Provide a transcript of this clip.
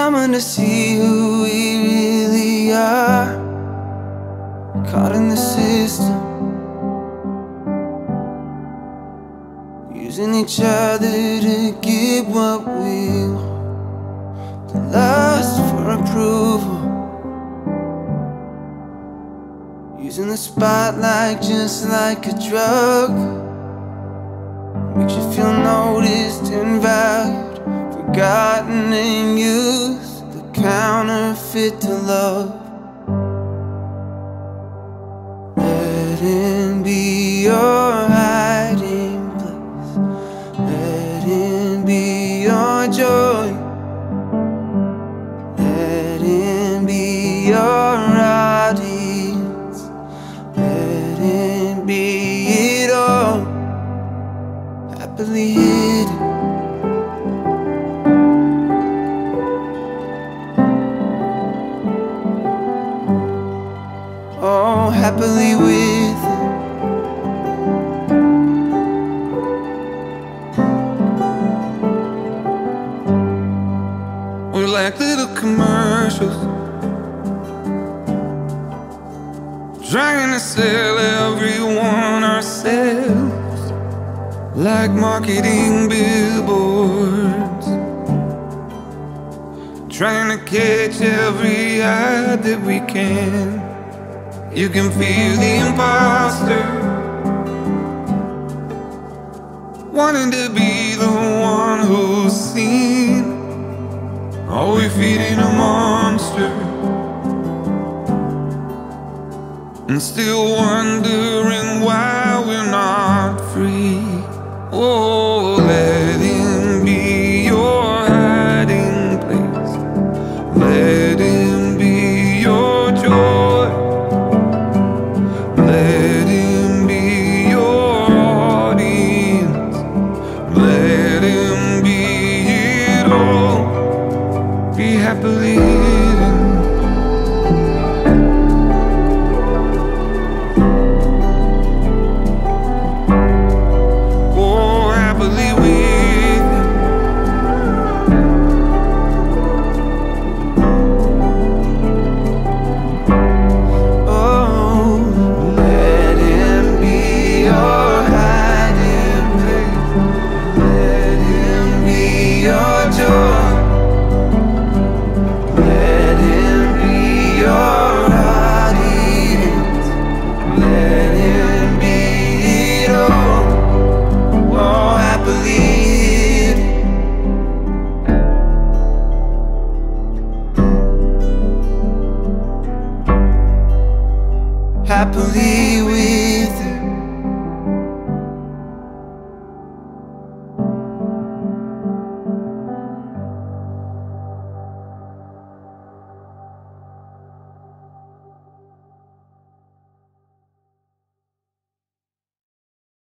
someone to see who we really are, caught in the system, using each other to get what we want, to lust for approval, using the spotlight just like a drug. Makes you feel noticed and valued, forgotten and used, the counterfeit to love. Let him be your hiding place, let him be your joy, let him be your audience, let him be it all, happily hidden. Oh, happily with him. We're like little commercials, trying to sell everyone ourselves, like marketing billboards, trying to catch every eye that we can. You can feel the imposter, wanting to be the one who's seen. Are we feeding a monster and still wondering why we're not free? Oh, let him be your hiding place, let him be your joy, let him be your audience, let him be it all, be happily hidden. Oh, happily with him. Oh, let him be your hiding place, let him be your joy.